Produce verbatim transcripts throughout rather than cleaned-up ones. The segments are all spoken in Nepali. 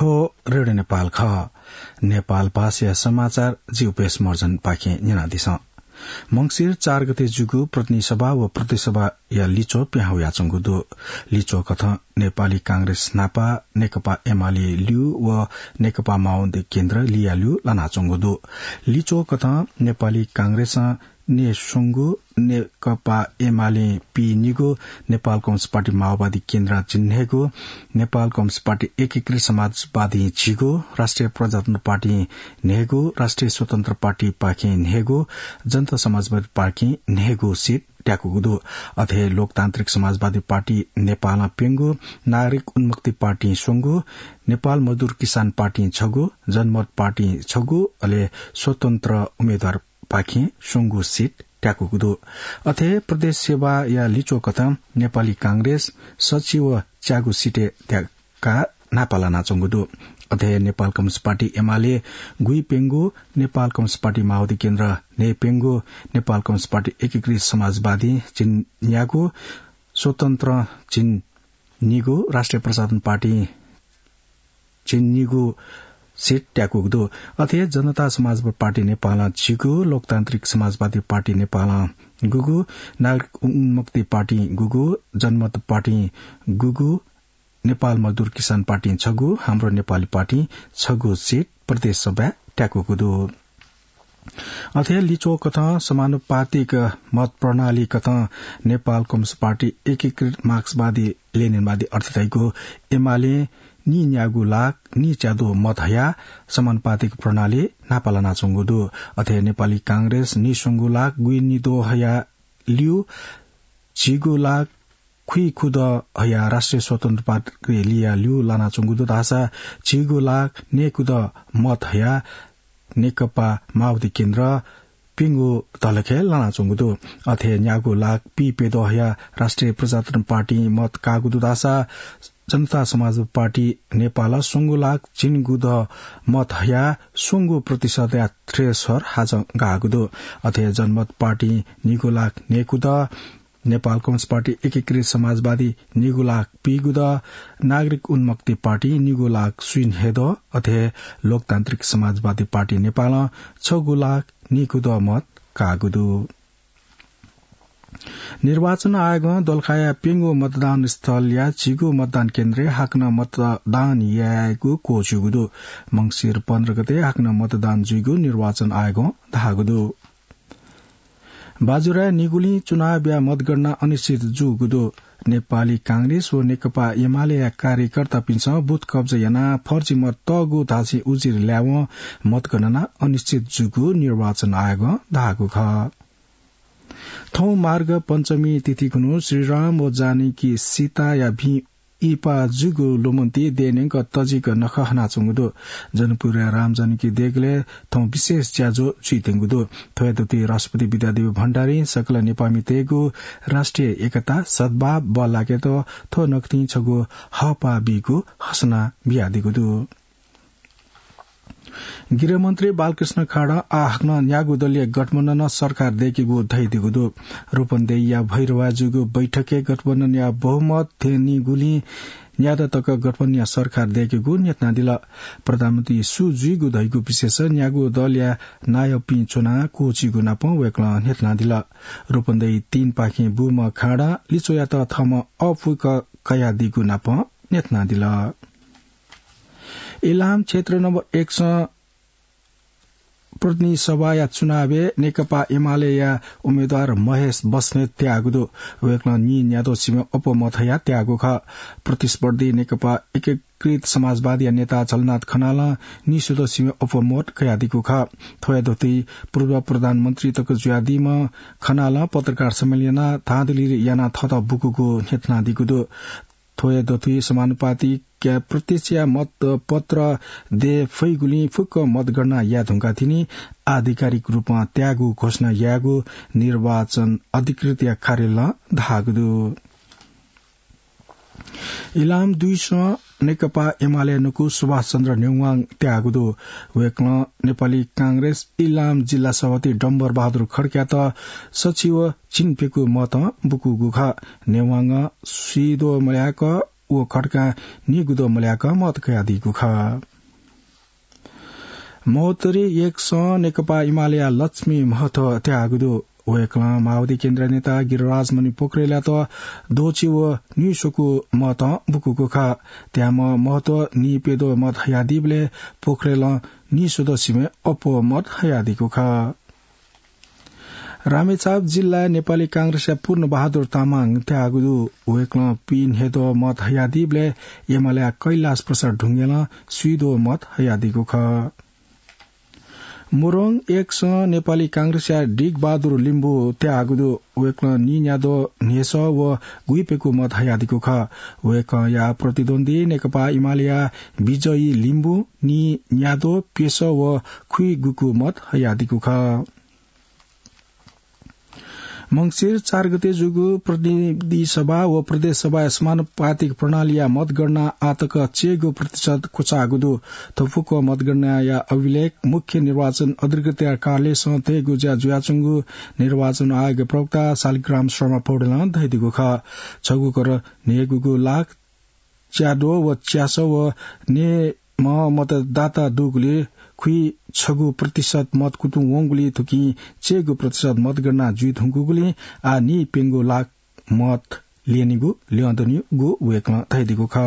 ठो रेडियो नेपाल ख नेपाल भाषा समाचार जीवपेश मर्जन पाखे निनादिस मंगिर चार गते जुगु प्रतिनिधि सभा व प्रतिसभा या लिचो प्याउ याचंगु दो लिचो कथ नेपाली कांग्रेस नापा नेकपा एमाले लिउ व नेकपा माओवादी केन्द्र लियालु लानाचंगु दो लिचो कथ नेपाली कांग्रेस ने सुंगु नेकपा एमाले पी निगो नेपाल कम्युनिस्ट पार्टी माओवादी केन्द्र चिन्हेगो नेपाल कम्युनिस्ट पार्टी एकीकृत समाजवादी छिगो राष्ट्रिय प्रजातन्त्र पार्टी नेगो राष्ट्रिय स्वतन्त्र पार्टी पाखे नेगो जनता समाजवादी पार्टी नेगो सीट ट्याकुगुदो अथे लोकतान्त्रिक समाजवादी पार्टी नेपाल पेंगो नागरिक उन्मुक्ति पार्टी सोंगो नेपाल मजदूर किसान पार्टी छगो जनमत पार्टी छगो अले स्वतन्त्र उम्मेद्वार पाखे सुंगु सीट ट्याकुगुदो अथे प्रदेश सेवा या लिचो कथा नेपाली कांग्रेस सचिव च्यागु सीटे त्याका नापाला नाचंगुदो अथे नेपाल कम्युनिस्ट पार्टी एमाले गुई पेंगो नेपाल कम्युनिस्ट पार्टी माओवादी केन्द्र ने पेंगो नेपाल कम्युनिस्ट पार्टी एकीकृत समाजवादी चिन्यागो स्वतन्त्र चिन्निगो राष्ट्रिय प्रजातन्त्र पार्टी चिन्निगो सीट ट्याकुगदो अथे जनता समाजवादी पार्टी नेपाल छिगो लोकतान्त्रिक समाजवादी पार्टी नेपाल गुगु नागरिक उन्मुक्ति पार्टी गुगु जनमत पार्टी गुगु नेपाल मजदूर किसान पार्टी छगु हाम्रो नेपाली पार्टी छगु सीट प्रदेश सभा ट्याकुगदो अथे लिचो कथा समानुपातिक मत प्रणाली कथा नेपाल कम्युनिस्ट पार्टी एकीकृत मार्क्सवादी लेनिनवादी अर्थतैको एमाले नि न्यागु लाग नि च्यादो मत हया समानुपातिक प्रणाली नापाला नाचंगुदो अथे नेपाली कांग्रेस नि सुंगु लाग गुइ निदो हया लिउ छिगु लाग खुइ खुद हया राष्ट्रिय स्वतन्त्र पार्टी लिया लिउ लाना चंगुदो दासा छिगु लाग ने खुद मत हया नेकपा माओवादी केन्द्र पिंगु तलखे लाना चंगुदो अथे न्यागु लाग पी पेदो हया राष्ट्रिय प्रजातन्त्र पार्टी मत कागुदो दासा जनता समाजवादी पार्टी नेपाल सुंगु लाग चिनगुद मत हया सुंगु प्रतिशत या थ्रेसर हाज गागुदो अथे जनमत पार्टी निगु लाग नेकुद नेपाल कम्युनिस्ट पार्टी एकीकृत समाजवादी निगु लाग पिगुद नागरिक उन्मुक्ति पार्टी निगु लाग सुइन हेद अथे लोकतान्त्रिक समाजवादी पार्टी नेपाल छगु लाग निगुद मत कागुदो निर्वाचन आयोग दोलखाया पिंगो मतदान स्थल या छिगो मतदान केन्द्र हाक्न मतदान यागु कोचुगुदो मंगिर पन्ध्र गते हाक्न मतदान जुगु निर्वाचन आयोग धागुदो बाजुरा निगुली चुनाव या मतगणना अनिश्चित जुगुदो नेपाली कांग्रेस व नेकपा एमाले कार्यकर्ता पिन्छ बुथ कब्जा याना फर्जी मत तगु धासी उजिर ल्याव मतगणना अनिश्चित जुगु निर्वाचन आयोग धागु ख थौ मार्ग पञ्चमी तिथि कुनु श्रीराम व जानकी सीता या भी इपा जुगु लोमन्ती देनेक तजिक नखहना चंगुदो जनपुर राम जानकी देगले थौ विशेष ज्याजो चुइतेंगुदो थयदुती राष्ट्रपति विद्यादेवी भण्डारी सकल नेपामी तेगु राष्ट्रिय एकता सद्भाव बल लागेतो थो नक्ति छगु हपा बिगु हसना बियादिगुदो गृहमन्त्री बालकृष्ण खाड़ा आफ्नो न्यागु दलीय गठबन्धन सरकार देखिगु धैदिगुदो रूपन्देही या भैरवाजुगु बैठके गठबन्धन या बहुमत थेनी गुली न्यादा तक गठबन्धन सरकार देखिगु नेतना दिला प्रधानमन्त्री सुजुगु धैगु विशेष न्यागु दल या नायपी चुना कोचिगु नाप वेक्ला नेतना दिला रूपन्देही तीन पाखी बुम खाड़ा लिचोया त थम अफुक कया दिगु नाप नेतना दिला इलाम क्षेत्र नम्बर एक सौ प्रतिनिधि सभा या चुनावे नेकपा एमाले या उम्मेद्वार महेश बस्नेत त्यागुदो वेक्न नि न्यादो सीमा उपमत या त्यागु ख प्रतिस्पर्धी नेकपा एकीकृत समाजवादी नेता झलनाथ खनाल निसुदो सीमा उपमत कयादिगु ख थोयादोती पूर्व प्रधानमन्त्री तक ज्यादिमा खनाल पत्रकार सम्मेलन थादली याना थत बुकुको नेतना दिगुदो थोयादोती समानुपातिक क्या प्रत्यक्ष मत पत्र दे फैगुली फुक्क मतगणना या धुंका थिनी आधिकारिक रूपमा त्यागु घोषणा यागु निर्वाचन अधिकृत या कार्यालय धागुदु इलाम दुई सौ नेकपा एमाले नुकु सुभाष चन्द्र नेउवाङ त्यागुदो वेक्न नेपाली कांग्रेस इलाम जिल्ला सभापति डम्बर बहादुर खड्का त सचिव चिनपेकु मत बुकु गुखा नेउवाङ सिदो मल्याक ओ खड्का नि गुदो मल्याक मत कयादी गुख महोत्तरी एक स नेकपा इमालय लक्ष्मी महतो त्यागुदो वेकला माओवादी केन्द्र नेता गिरिराज मणि पोखरेल त दोची व निसोको मत बुकुको खा त्याम महतो नि पेदो मत हयादीबले पोखरेल निसोदो सिमे अपो मत हयादीको खा रामेछाप जिल्ला नेपाली कांग्रेस पूर्ण बहादुर तामाङ त्यागुदु वेकला पिन हेदो मत हयादीबले एमाले कैलाश प्रसाद ढुङ्गेल सुइदो मत हयादीको खा मोरङ एक स नेपाली कांग्रेस डिग बहादुर लिम्बू त्यागुदु वेक्ल नियादो नेस व गुइपेको मत हयादीको ख वेक या प्रतिद्वन्दी नेकपा इमालय विजयी लिम्बू नि न्यादो पेश व खुइ गुकु मत हयादीको ख मंगिर चार गते जुगु प्रतिनिधि सभा व प्रदेश सभा समानुपातिक प्रणाली या मतगणना आतक चेगो प्रतिशत कुचागुदु थफुको मतगणना या अभिलेख मुख्य निर्वाचन अधिकृत कार्यालय सथे गुजा जुयाचुंगु निर्वाचन आयोग प्रवक्ता शालिग्राम शर्मा पौडेल धैदिगु ख छगु कर नेगुगु लाख च्याडो व च्यासो व ने म मतदाता दुगुले खुई छगु प्रतिशत मत कुतु वंगुली थुकी चेगु प्रतिशत मतगणना जुई थुंगुगुली आ नि पेंगु लाख मत लिएनिगु लियन्दनि गु वेकमा थैदिगु ख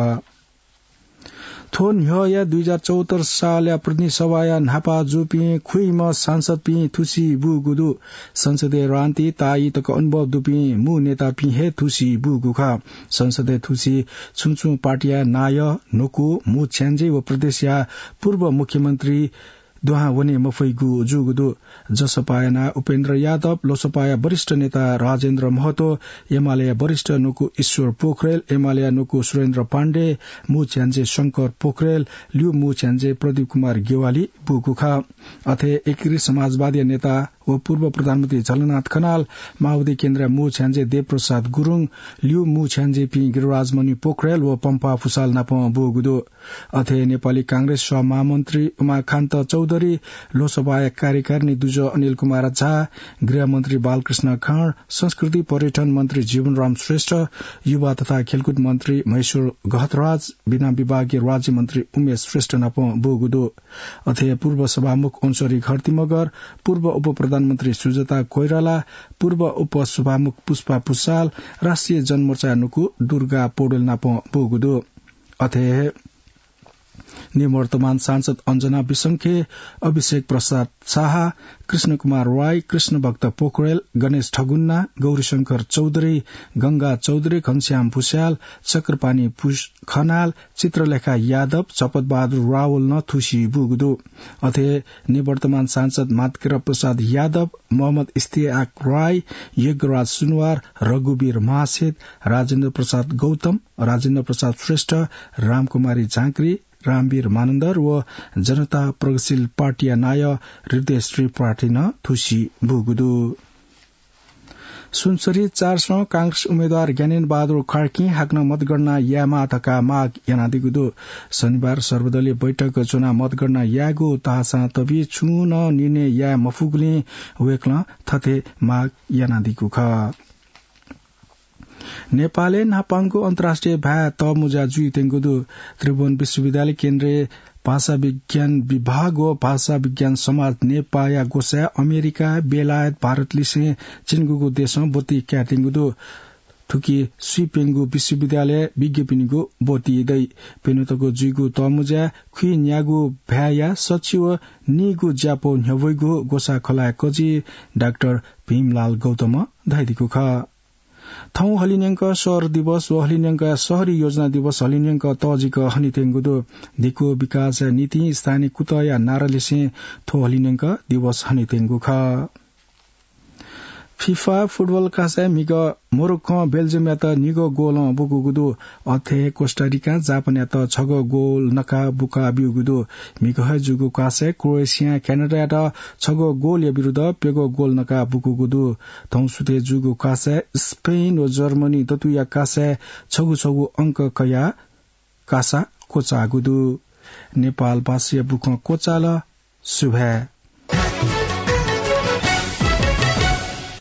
थोन ह्यो या दुई हजार चौहत्तर साल या प्रतिनिधि सभा या नापा जुपी खुइम सांसद पी थुसी बु गुदु संसदीय रान्ति ताई तक अनुभव दुपी मु नेता पी हे थुसी बु गुखा संसदीय थुसी छुङछु पार्टिया नाय नोकु मु छ्यान्जे व प्रदेश या पूर्व मुख्यमन्त्री दुहा वने मफैगु जुगुदु जसपायना उपेन्द्र यादव लोसपाया वरिष्ठ नेता राजेन्द्र महतो एमाले वरिष्ठ नुकु ईश्वर पोखरेल एमाले नुकु सुरेन्द्र पाण्डे मु छ्यान्जे शंकर पोखरेल लिउ मु छ्यान्जे प्रदीप कुमार गेवाली बुकुखा अथे एकीकृत समाजवादी नेता व पूर्व प्रधानमन्त्री झलनाथ खनाल माओवादी केन्द्र मु छ्यान्जे देवप्रसाद गुरुङ लिउ मु छ्यान्जे पी गिरिराज मणि पोखरेल व पम्पा फुसाल नाप बुगुदु अथे नेपाली कांग्रेस सह महामन्त्री उमाकान्त चौधरी लोकसभा कार्यकारिणी दुजो अनिल कुमार झा गृहमन्त्री बालकृष्ण खाँड संस्कृति पर्यटन मन्त्री जीवनराम श्रेष्ठ युवा तथा खेलकुद मन्त्री महेश्वर गहतराज विधान विभागीय राज्य मन्त्री उमेश श्रेष्ठ नाप बुगुदु अथे पूर्व सभामुख अंशरी घरती मगर पूर्व उप प्रधानमन्त्री सुजता कोइराला पूर्व उप सभामुख पुष्पा पुसाल राष्ट्रिय जनमोर्चा नुकु दुर्गा पौडेल नाप बुगुदु अथे निवर्तमान सांसद अंजना विसंखे अभिषेक प्रसाद शाह कृष्ण कुमार राय कृष्ण भक्त पोखरेल गणेश ठगुन्ना गौरीशंकर चौधरी गंगा चौधरी घनश्याम भुस्याल चक्रपानी खनाल चित्रलेखा यादव चपत बहादुर रावल न थुसी बुगुदु अथे निवर्तमान सांसद मातकेर प्रसाद यादव मोहम्मद इस्तियाक राय यज्ञराज सुनवार रघुवीर महासेठ राजेन्द्र प्रसाद गौतम राजेन्द्र प्रसाद श्रेष्ठ रामकुमारी झाँक्री रामवीर मानन्दर व जनता प्रगतिशील पार्टी नाय हृदय श्री पार्टी न थुसी बुगुदु सुनसरी चार सौ कांग्रेस उम्मेद्वार ज्ञानेन बहादुर कार्की हाक्न मतगणना यामा थका माग यानादिगुदु शनिबार सर्वदलीय बैठक चुनाव मतगणना यागु तासा तबी छुन निर्णय या मफुगले वेक्ल थथे माग यानादिगु ख नेपालले नापाङको अन्तर्राष्ट्रिय भ्या तमुजा जुई तेङ्गुदु त्रिभुवन विश्वविद्यालय केन्द्रीय भाषा विज्ञान विभाग व भाषा विज्ञान समाज नेपाया गोसा अमेरिका बेलायत भारत लिसे चिनगुगु देश बोती क्याटिङ्गुदु थुकी सुइपेङ्गु विश्वविद्यालय विज्ञपिनीगु बोती दै पेनुतको जुइगु तमुजा खुइ न्यागु भ्याया सचिव निगु ज्यापो न्यवैगु गोसा खलाय कजी डाक्टर भीमलाल गौतम धाइदिको ख थौ हलिन्याङ्क शहर दिवस व हलिन्याङ्क शहरी योजना दिवस हलिन्याङ्क तजिक हनितेङ्गुदो दिको विकास नीति स्थानीय कुतया नारलिसे थो हलिन्याङ्क दिवस हनितेङ्गु ख फिफा फुटबल कासा मिग मोरोक्को बेल्जियम यात निगो गोल बुगुगुदु अथे कोस्टारिका जापान यात छगो गोल नका बुका बिउगुदु मिग है जुगु कासे क्रोएसिया क्यानाडा यात छगो गोल या विरुद्ध पेगो गोल नका बुगुगुदु थौसुते जुगु कासे स्पेन व जर्मनी दतुया कासे छगु छगु अंक कया कासा कोचागुदु नेपाल भाषा बुक कोचाल सुभे